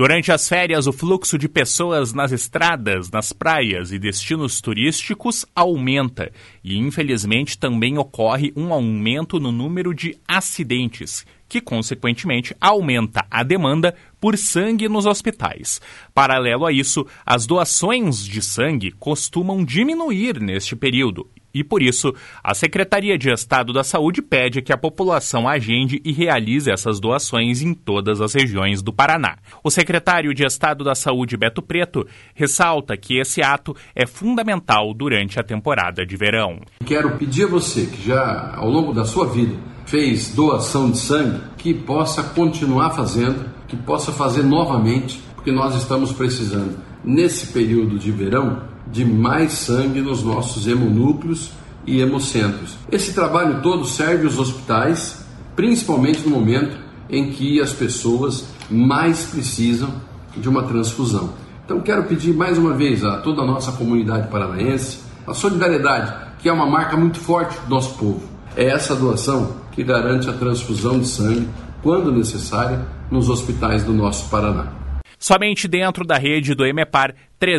Durante as férias, o fluxo de pessoas nas estradas, nas praias e destinos turísticos aumenta e, infelizmente, também ocorre um aumento no número de acidentes, que, consequentemente, aumenta a demanda por sangue nos hospitais. Paralelo a isso, as doações de sangue costumam diminuir neste período. E, por isso, a Secretaria de Estado da Saúde pede que a população agende e realize essas doações em todas as regiões do Paraná. O secretário de Estado da Saúde, Beto Preto, ressalta que esse ato é fundamental durante a temporada de verão. Quero pedir a você que já, ao longo da sua vida, fez doação de sangue, que possa continuar fazendo, que possa fazer novamente, porque nós estamos precisando, nesse período de verão, de mais sangue nos nossos hemonúcleos e hemocentros. Esse trabalho todo serve aos hospitais, principalmente no momento em que as pessoas mais precisam de uma transfusão. Então quero pedir mais uma vez a toda a nossa comunidade paranaense a solidariedade, que é uma marca muito forte do nosso povo. É essa doação que garante a transfusão de sangue, quando necessária, nos hospitais do nosso Paraná. Somente dentro da rede do EMEPAR,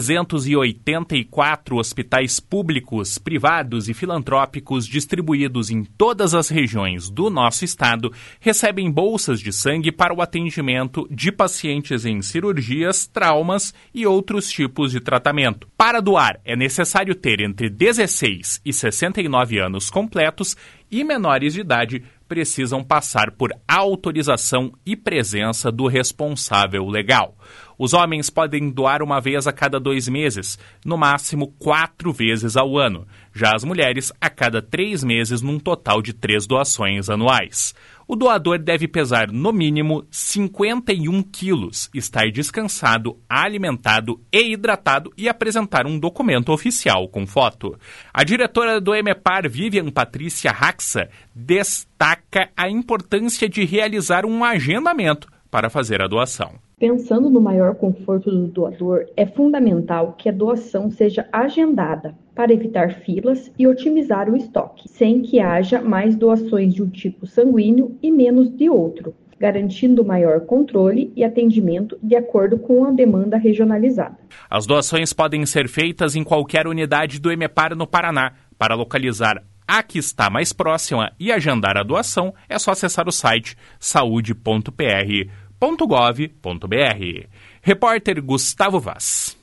384 hospitais públicos, privados e filantrópicos distribuídos em todas as regiões do nosso estado recebem bolsas de sangue para o atendimento de pacientes em cirurgias, traumas e outros tipos de tratamento. Para doar, é necessário ter entre 16 e 69 anos completos e menores de idade precisam passar por autorização e presença do responsável legal. Os homens podem doar uma vez a cada 2 meses, no máximo 4 vezes ao ano. Já as mulheres, a cada 3 meses, num total de 3 doações anuais. O doador deve pesar, no mínimo, 51 quilos, estar descansado, alimentado e hidratado e apresentar um documento oficial com foto. A diretora do EMEPAR, Vivian Patrícia Raxa, destaca a importância de realizar um agendamento para fazer a doação. Pensando no maior conforto do doador, é fundamental que a doação seja agendada para evitar filas e otimizar o estoque, sem que haja mais doações de um tipo sanguíneo e menos de outro, garantindo maior controle e atendimento de acordo com a demanda regionalizada. As doações podem ser feitas em qualquer unidade do EMEPAR no Paraná. Para localizar a que está mais próxima e agendar a doação, é só acessar o site saude.pr.gov.br. Repórter Gustavo Vaz.